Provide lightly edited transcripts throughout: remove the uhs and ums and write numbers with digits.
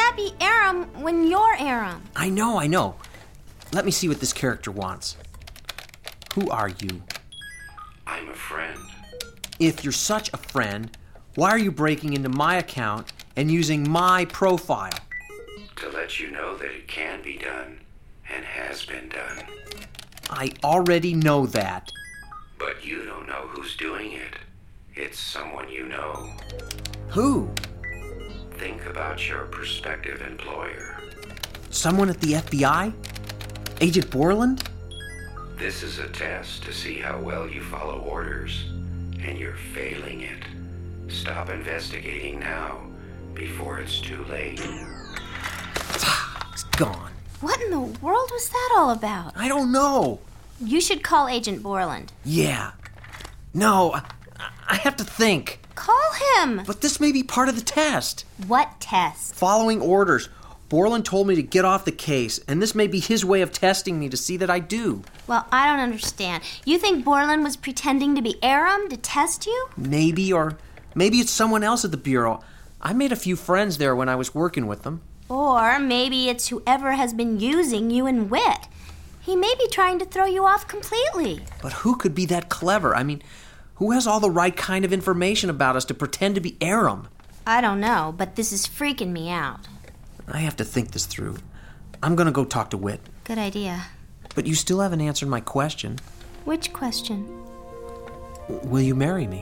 that be Aram when you're Aram? I know. Let me see what this character wants. Who are you? I'm a friend. If you're such a friend, why are you breaking into my account and using my profile? To let you know that it can be done, and has been done. I already know that. But you don't know who's doing it. It's someone you know. Who? Think about your prospective employer. Someone at the FBI? Agent Borland? This is a test to see how well you follow orders, and you're failing it. Stop investigating now, before it's too late. It's gone. What in the world was that all about? I don't know. You should call Agent Borland. Yeah. No, I have to think. Call him. But this may be part of the test. What test? Following orders. Borland told me to get off the case, and this may be his way of testing me to see that I do. Well, I don't understand. You think Borland was pretending to be Aram to test you? Maybe, or maybe it's someone else at the Bureau. I made a few friends there when I was working with them. Or maybe it's whoever has been using you and Whit. He may be trying to throw you off completely. But who could be that clever? I mean, who has all the right kind of information about us to pretend to be Aram? I don't know, but this is freaking me out. I have to think this through. I'm going to go talk to Whit. Good idea. But you still haven't answered my question. Which question? Will you marry me?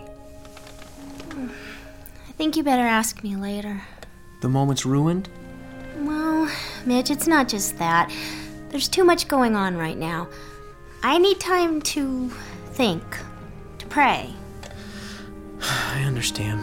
I think you better ask me later. The moment's ruined? Well, Mitch, it's not just that. There's too much going on right now. I need time to think, to pray. I understand.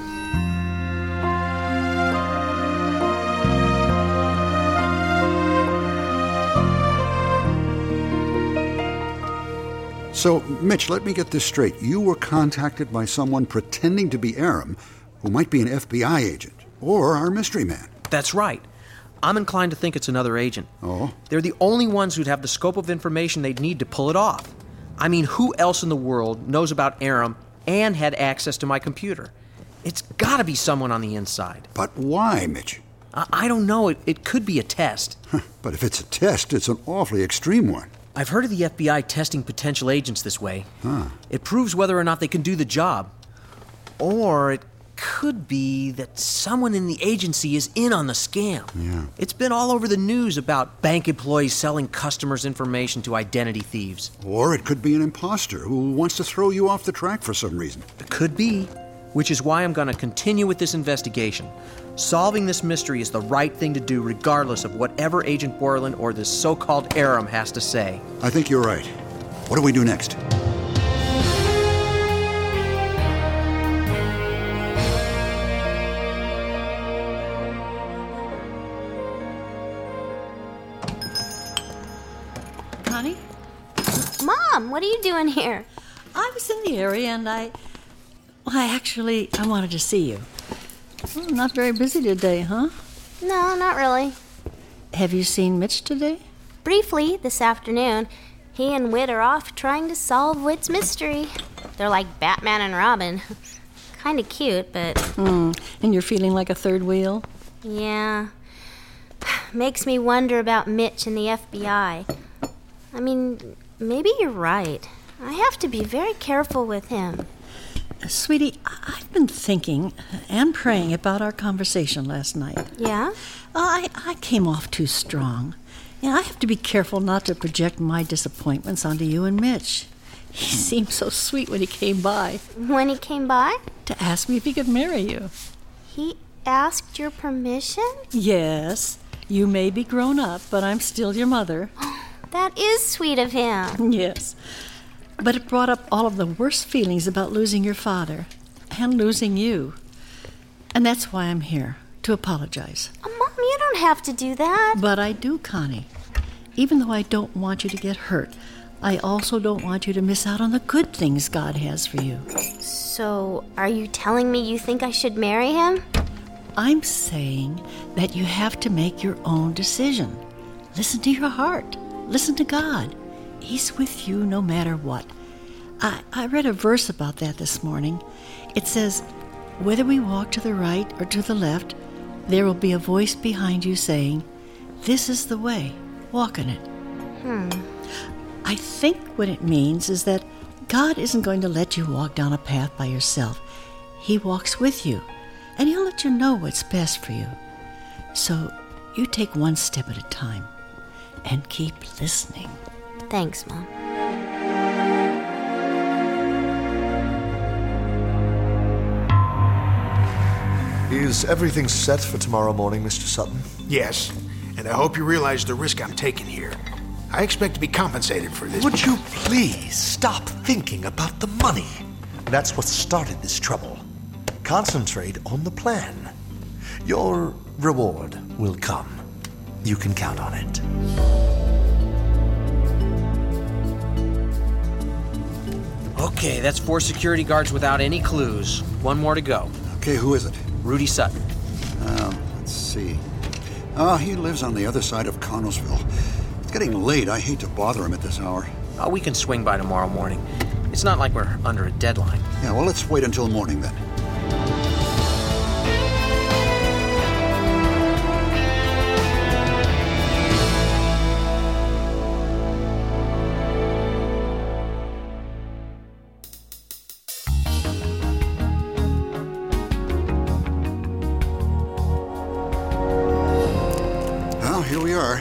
So, Mitch, let me get this straight. You were contacted by someone pretending to be Aram, who might be an FBI agent, or our mystery man. That's right. I'm inclined to think it's another agent. Oh? They're the only ones who'd have the scope of information they'd need to pull it off. I mean, who else in the world knows about Aram and had access to my computer? It's gotta be someone on the inside. But why, Mitch? I don't know. It could be a test. But if it's a test, it's an awfully extreme one. I've heard of the FBI testing potential agents this way. Huh. It proves whether or not they can do the job. Or it could be that someone in the agency is in on the scam. Yeah. It's been all over the news about bank employees selling customers' information to identity thieves. Or it could be an imposter who wants to throw you off the track for some reason. It could be, which is why I'm going to continue with this investigation. Solving this mystery is the right thing to do regardless of whatever Agent Borland or this so-called Aram has to say. I think you're right. What do we do next? Connie? Mom, what are you doing here? I was in the area and I wanted to see you. Well, not very busy today, huh? No, not really. Have you seen Mitch today? Briefly, this afternoon, he and Whit are off trying to solve Whit's mystery. They're like Batman and Robin. Kind of cute, but... And you're feeling like a third wheel? Yeah. Makes me wonder about Mitch and the FBI. I mean, maybe you're right. I have to be very careful with him. Sweetie, I've been thinking and praying about our conversation last night. Yeah? I came off too strong. I have to be careful not to project my disappointments onto you and Mitch. He seemed so sweet when he came by. When he came by? To ask me if he could marry you. He asked your permission? Yes. You may be grown up, but I'm still your mother. That is sweet of him. Yes. But it brought up all of the worst feelings about losing your father and losing you. And that's why I'm here, to apologize. Mom, you don't have to do that. But I do, Connie. Even though I don't want you to get hurt, I also don't want you to miss out on the good things God has for you. So, are you telling me you think I should marry him? I'm saying that you have to make your own decision. Listen to your heart. Listen to God. He's with you no matter what. I read a verse about that this morning. It says, whether we walk to the right or to the left, there will be a voice behind you saying, "This is the way, walk in it." I think what it means is that God isn't going to let you walk down a path by yourself. He walks with you, and He'll let you know what's best for you. So you take one step at a time and keep listening. Thanks, Mom. Is everything set for tomorrow morning, Mr. Sutton? Yes, and I hope you realize the risk I'm taking here. I expect to be compensated for this. Would you please stop thinking about the money? That's what started this trouble. Concentrate on the plan. Your reward will come. You can count on it. Okay, that's 4 security guards without any clues. One more to go. Okay, who is it? Rudy Sutton. Let's see. Oh, he lives on the other side of Connellsville. It's getting late. I hate to bother him at this hour. Oh, we can swing by tomorrow morning. It's not like we're under a deadline. Yeah, well, let's wait until morning then. Well, here we are.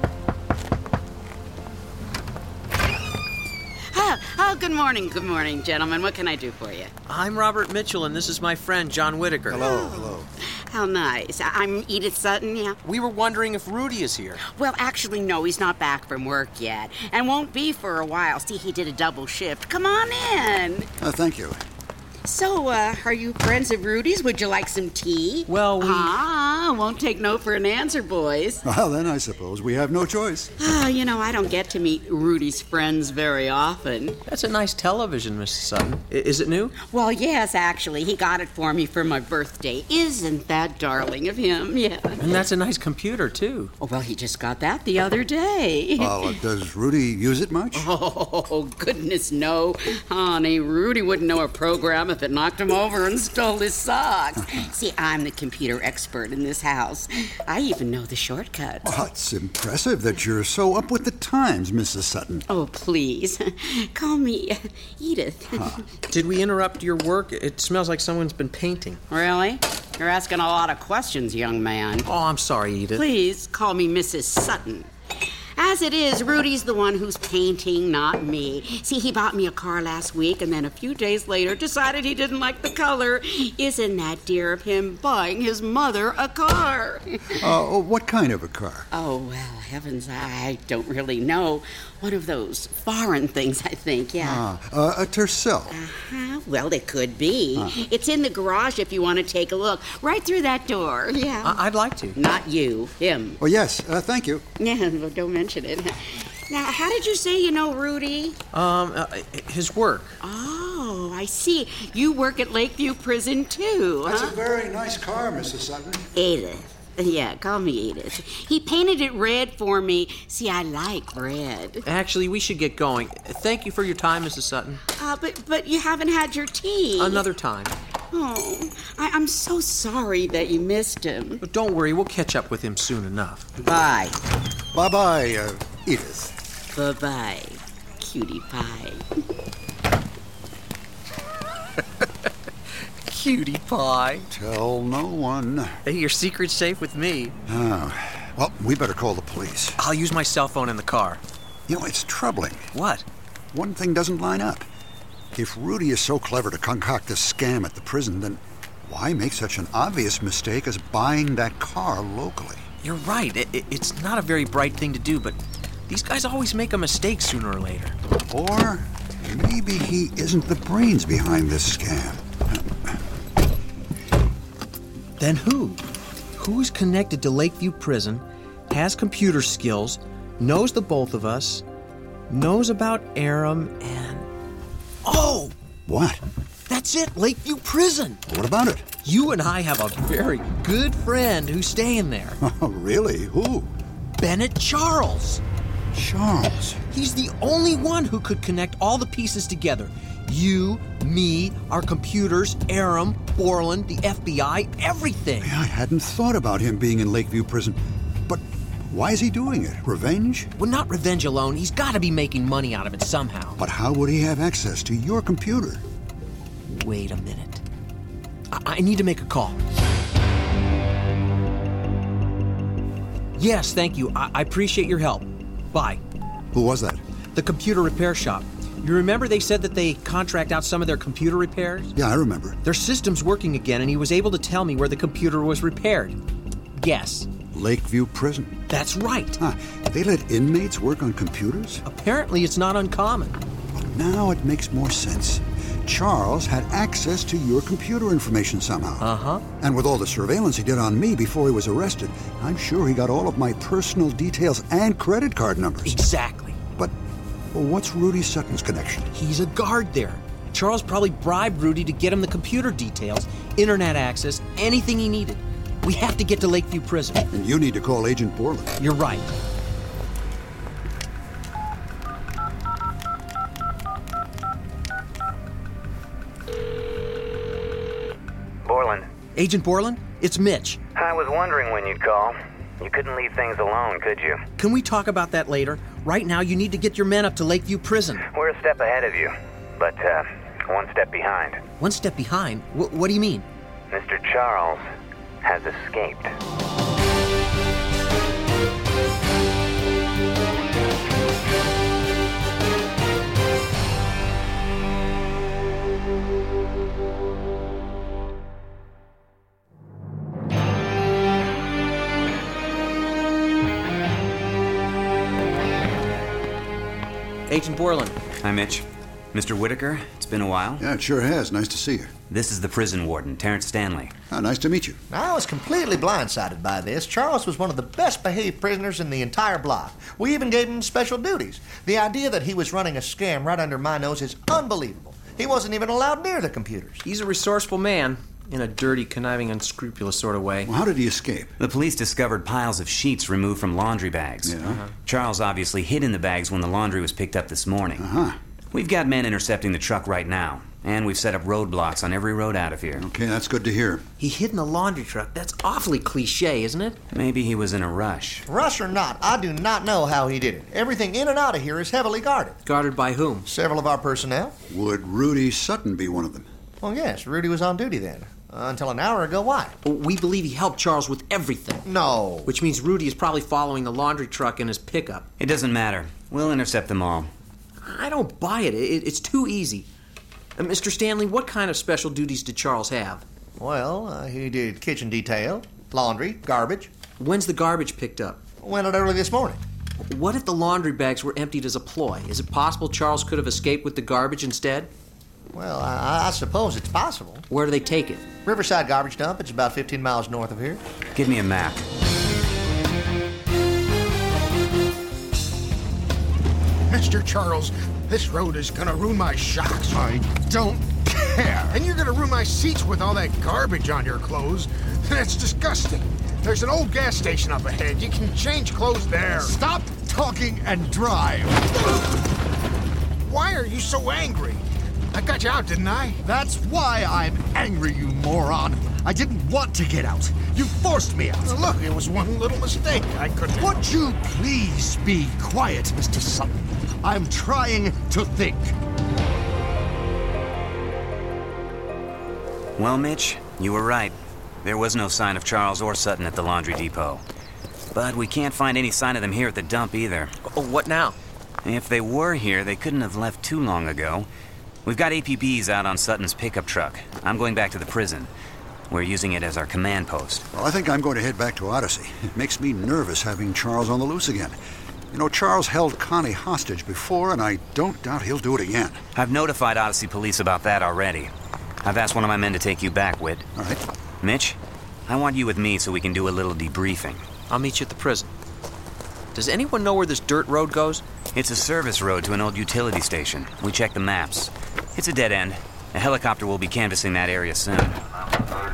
Good morning, gentlemen. What can I do for you? I'm Robert Mitchell, and this is my friend, John Whitaker. Hello. How nice. I'm Edith Sutton, yeah. We were wondering if Rudy is here. Well, actually, no, he's not back from work yet, and won't be for a while. See, he did a double shift. Come on in. Thank you. So, are you friends of Rudy's? Would you like some tea? Well, we... Won't take no for an answer, boys. Well, then I suppose we have no choice. I don't get to meet Rudy's friends very often. That's a nice television, Mrs. Sutton. Is it new? Well, yes, actually. He got it for me for my birthday. Isn't that darling of him? Yeah. And that's a nice computer, too. Oh, well, he just got that the other day. Well, does Rudy use it much? Oh, goodness, no. Honey, Rudy wouldn't know a program if it knocked him over and stole his socks. See, I'm the computer expert in this house. I even know the shortcuts. Well, it's impressive that you're so up with the times, Mrs. Sutton. Oh, please. Call me Edith. Did we interrupt your work? It smells like someone's been painting. Really? You're asking a lot of questions, young man. Oh, I'm sorry, Edith. Please call me Mrs. Sutton. As it is, Rudy's the one who's painting, not me. See, he bought me a car last week and then a few days later decided he didn't like the color. Isn't that dear of him, buying his mother a car? What kind of a car? Oh, well, heavens, I don't really know. One of those foreign things, I think, yeah. A Tercel. Well, it could be. It's in the garage if you want to take a look. Right through that door, yeah. I'd like to. Not you, him. Oh, yes, thank you. Yeah, well, don't mention it. Now, how did you say you know Rudy? His work. Oh, I see. You work at Lakeview Prison, too, That's a very nice car, Mrs. Sutton. Edith. Yeah, call me Edith. He painted it red for me. See, I like red. Actually, we should get going. Thank you for your time, Mrs. Sutton. But you haven't had your tea. Another time. Oh, I'm so sorry that you missed him. But don't worry, we'll catch up with him soon enough. Bye. Bye-bye, Edith. Bye-bye, cutie pie. Cutie pie. Tell no one. Hey, your secret's safe with me. Well, we better call the police. I'll use my cell phone in the car. You know, it's troubling. What? One thing doesn't line up. If Rudy is so clever to concoct this scam at the prison, then why make such an obvious mistake as buying that car locally? You're right. It's not a very bright thing to do, but these guys always make a mistake sooner or later. Or maybe he isn't the brains behind this scam. Then who? Who's connected to Lakeview Prison, has computer skills, knows the both of us, knows about Aram, and... Oh! What? That's it, Lakeview Prison! What about it? You and I have a very good friend who's staying there. Oh, really? Who? Bennett Charles. Charles. He's the only one who could connect all the pieces together. You, me, our computers, Aram, Borland, the FBI, everything. I hadn't thought about him being in Lakeview Prison. But why is he doing it? Revenge? Well, not revenge alone. He's got to be making money out of it somehow. But how would he have access to your computer? Wait a minute. I need to make a call. Yes, thank you. I appreciate your help. Bye. Who was that? The computer repair shop. You remember they said that they contract out some of their computer repairs? Yeah, I remember. Their system's working again, and he was able to tell me where the computer was repaired. Guess. Lakeview Prison. That's right. Huh. They let inmates work on computers? Apparently it's not uncommon. Now it makes more sense. Charles had access to your computer information somehow. Uh-huh. And with all the surveillance he did on me before he was arrested, I'm sure he got all of my personal details and credit card numbers. Exactly. But what's Rudy Sutton's connection? He's a guard there. Charles probably bribed Rudy to get him the computer details, internet access, anything he needed. We have to get to Lakeview Prison. And you need to call Agent Borland. You're right. Borland. Agent Borland, it's Mitch. I was wondering when you'd call. You couldn't leave things alone, could you? Can we talk about that later? Right now, you need to get your men up to Lakeview Prison. We're a step ahead of you, but one step behind. One step behind? What do you mean? Mr. Charles has escaped. Agent Borland. Hi, Mitch. Mr. Whitaker, it's been a while. Yeah, it sure has. Nice to see you. This is the prison warden, Terrence Stanley. Oh, nice to meet you. I was completely blindsided by this. Charles was one of the best-behaved prisoners in the entire block. We even gave him special duties. The idea that he was running a scam right under my nose is unbelievable. He wasn't even allowed near the computers. He's a resourceful man, in a dirty, conniving, unscrupulous sort of way. Well, how did he escape? The police discovered piles of sheets removed from laundry bags. Yeah. Charles obviously hid in the bags when the laundry was picked up this morning. We've got men intercepting the truck right now, and we've set up roadblocks on every road out of here. Okay, that's good to hear. He hid in the laundry truck. That's awfully cliche, isn't it? Maybe he was in a rush. Rush or not, I do not know how he did it. Everything in and out of here is heavily guarded. Guarded by whom? Several of our personnel. Would Rudy Sutton be one of them? Well, yes, Rudy was on duty then. Until an hour ago. Why? We believe he helped Charles with everything. No. Which means Rudy is probably following the laundry truck in his pickup. It doesn't matter. We'll intercept them all. I don't buy it. It's too easy. Mr. Stanley, what kind of special duties did Charles have? Well, he did kitchen detail, laundry, garbage. When's the garbage picked up? Went out early this morning. What if the laundry bags were emptied as a ploy? Is it possible Charles could have escaped with the garbage instead? Well, I suppose it's possible. Where do they take it? Riverside Garbage Dump. It's about 15 miles north of here. Give me a map. Mr. Charles, this road is gonna ruin my shocks. I don't care. And you're gonna ruin my seats with all that garbage on your clothes. That's disgusting. There's an old gas station up ahead. You can change clothes there. Stop talking and drive. Why are you so angry? I got you out, didn't I? That's why I'm angry, you moron. I didn't want to get out. You forced me out. Look, it was one little mistake. I couldn't... Would you please be quiet, Mr. Sutton? I'm trying to think. Well, Mitch, you were right. There was no sign of Charles or Sutton at the laundry depot. But we can't find any sign of them here at the dump either. Oh, what now? If they were here, they couldn't have left too long ago. We've got APBs out on Sutton's pickup truck. I'm going back to the prison. We're using it as our command post. Well, I think I'm going to head back to Odyssey. It makes me nervous having Charles on the loose again. You know, Charles held Connie hostage before, and I don't doubt he'll do it again. I've notified Odyssey Police about that already. I've asked one of my men to take you back, Whit. All right. Mitch, I want you with me so we can do a little debriefing. I'll meet you at the prison. Does anyone know where this dirt road goes? It's a service road to an old utility station. We checked the maps. It's a dead end. A helicopter will be canvassing that area soon.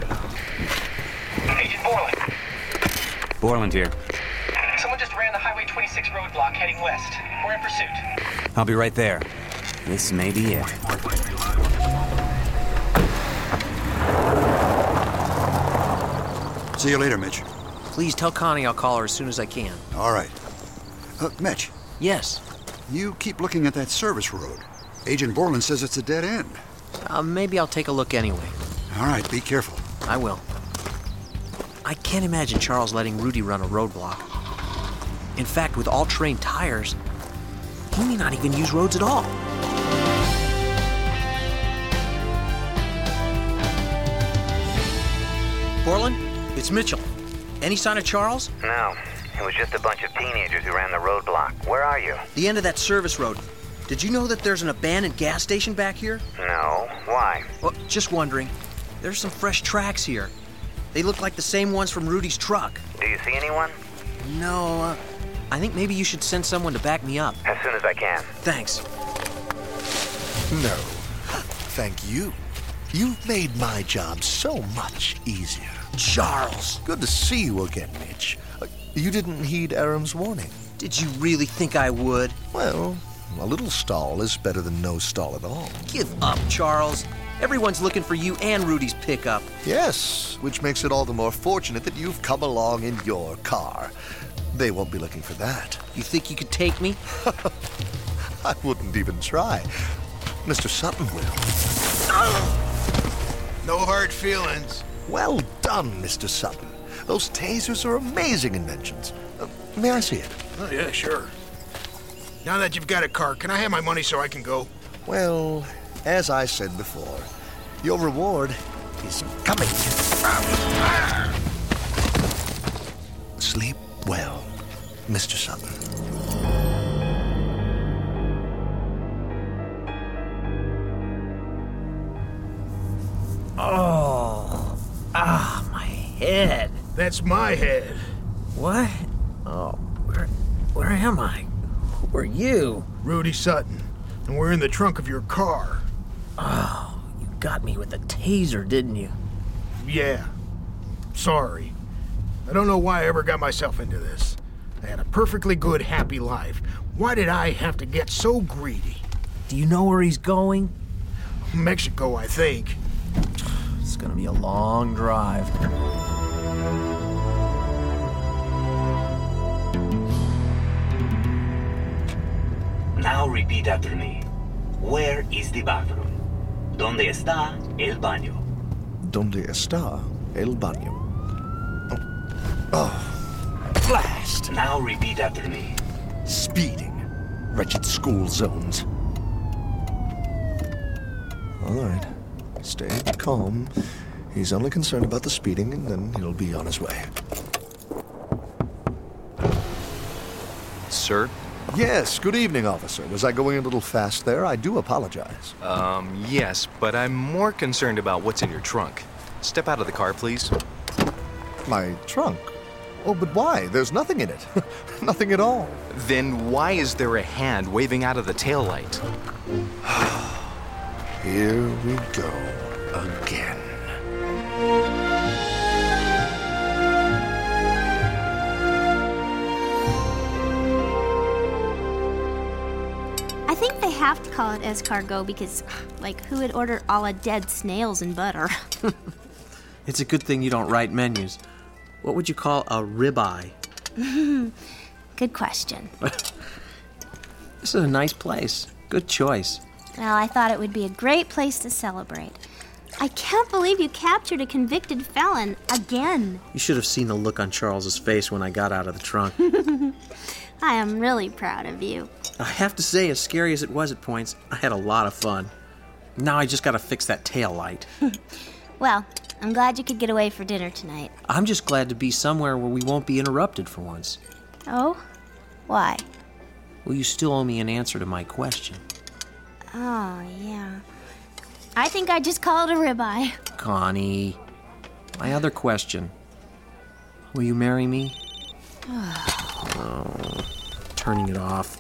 Agent Borland. Borland here. Someone just ran the Highway 20 26 roadblock heading west. We're in pursuit. I'll be right there. This may be it. See you later, Mitch. Please tell Connie I'll call her as soon as I can. All right. Mitch. Yes? You keep looking at that service road. Agent Borland says it's a dead end. Maybe I'll take a look anyway. All right, be careful. I will. I can't imagine Charles letting Rudy run a roadblock. In fact, with all-terrain tires, he may not even use roads at all. Borland, it's Mitchell. Any sign of Charles? No. It was just a bunch of teenagers who ran the roadblock. Where are you? The end of that service road. Did you know that there's an abandoned gas station back here? No. Why? Well, just wondering. There's some fresh tracks here. They look like the same ones from Rudy's truck. Do you see anyone? No, I think maybe you should send someone to back me up. As soon as I can. Thanks. No. Thank you. You've made my job so much easier. Charles! Good to see you again, Mitch. You didn't heed Aram's warning. Did you really think I would? Well, a little stall is better than no stall at all. Give up, Charles. Everyone's looking for you and Rudy's pickup. Yes, which makes it all the more fortunate that you've come along in your car. They won't be looking for that. You think you could take me? I wouldn't even try. Mr. Sutton will. No hard feelings. Well done, Mr. Sutton. Those tasers are amazing inventions. May I see it? Oh, yeah, sure. Now that you've got a car, can I have my money so I can go? Well, as I said before, your reward is coming. Sleep well, Mr. Sutton. Oh, my head. That's my head. What? Oh, where am I? Who are you? Rudy Sutton, and we're in the trunk of your car. Oh, you got me with a taser, didn't you? Yeah. Sorry. I don't know why I ever got myself into this. I had a perfectly good, happy life. Why did I have to get so greedy? Do you know where he's going? Mexico, I think. It's gonna be a long drive. Now repeat after me. Where is the bathroom? ¿Dónde está el baño? ¿Dónde está el baño? Blast! Now repeat after me. Speeding. Wretched school zones. All right. Stay calm. He's only concerned about the speeding, and then he'll be on his way. Sir? Yes, good evening, officer. Was I going a little fast there? I do apologize. Yes, but I'm more concerned about what's in your trunk. Step out of the car, please. My trunk? Oh, but why? There's nothing in it. Nothing at all. Then why is there a hand waving out of the taillight? Here we go again. I think they have to call it escargot because, like, who would order a la dead snails and butter? It's a good thing you don't write menus. What would you call a ribeye? Good question. This is a nice place. Good choice. Well, I thought it would be a great place to celebrate. I can't believe you captured a convicted felon again. You should have seen the look on Charles's face when I got out of the trunk. I am really proud of you. I have to say, as scary as it was at points, I had a lot of fun. Now I just gotta fix that tail light. Well, I'm glad you could get away for dinner tonight. I'm just glad to be somewhere where we won't be interrupted for once. Oh? Why? Well, you still owe me an answer to my question. Oh, yeah. I think I just call it a ribeye. Connie, my other question. Will you marry me? Oh, turning it off.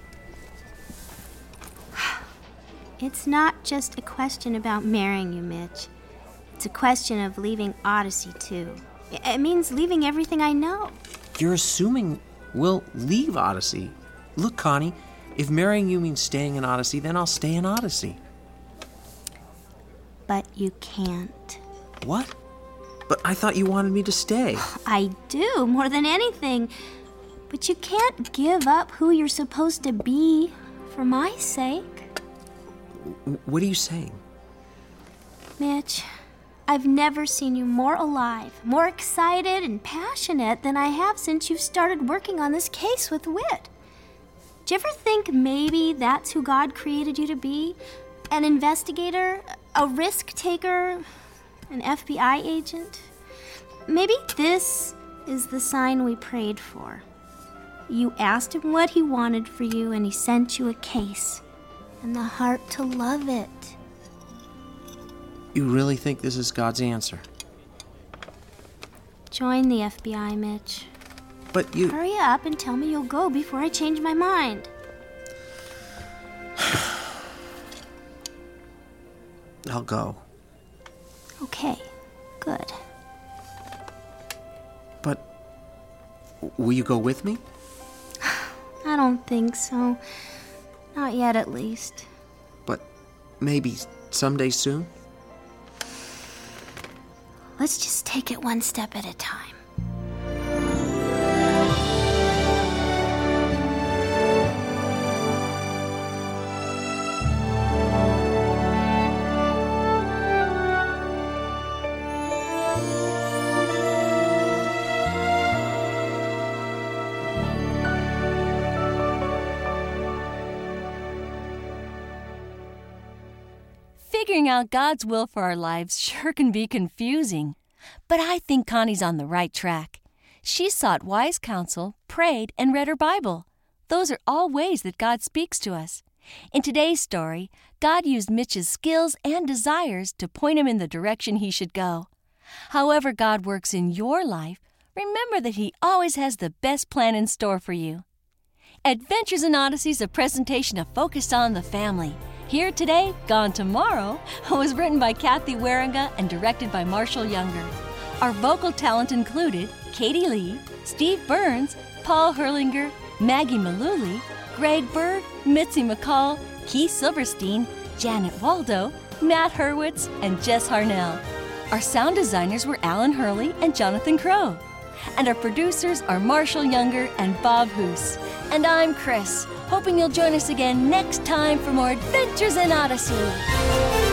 It's not just a question about marrying you, Mitch. It's a question of leaving Odyssey, too. It means leaving everything I know. You're assuming We'll leave Odyssey. Look, Connie, if marrying you means staying in Odyssey, then I'll stay in Odyssey. But you can't. What? But I thought you wanted me to stay. I do, more than anything. But you can't give up who you're supposed to be for my sake. What are you saying? Mitch, I've never seen you more alive, more excited and passionate than I have since you started working on this case with Whit. Do you ever think maybe that's who God created you to be? An investigator, a risk taker, an FBI agent? Maybe this is the sign we prayed for. You asked him what he wanted for you, and he sent you a case and the heart to love it. You really think this is God's answer? Join the FBI, Mitch. But you... Hurry up and tell me you'll go before I change my mind. I'll go. Okay, good. But will you go with me? I don't think so. Not yet, at least. But maybe someday soon? Let's just take it one step at a time. Figuring out God's will for our lives sure can be confusing. But I think Connie's on the right track. She sought wise counsel, prayed, and read her Bible. Those are all ways that God speaks to us. In today's story, God used Mitch's skills and desires to point him in the direction he should go. However God works in your life, remember that He always has the best plan in store for you. Adventures in Odyssey is a presentation of Focus on the Family. Here Today, Gone Tomorrow was written by Kathy Waringa and directed by Marshall Younger. Our vocal talent included Katie Lee, Steve Burns, Paul Herlinger, Maggie Malooly, Greg Bird, Mitzi McCall, Keith Silverstein, Janet Waldo, Matt Hurwitz, and Jess Harnell. Our sound designers were Alan Hurley and Jonathan Crow. And our producers are Marshall Younger and Bob Hoos. And I'm Chris, hoping you'll join us again next time for more Adventures in Odyssey.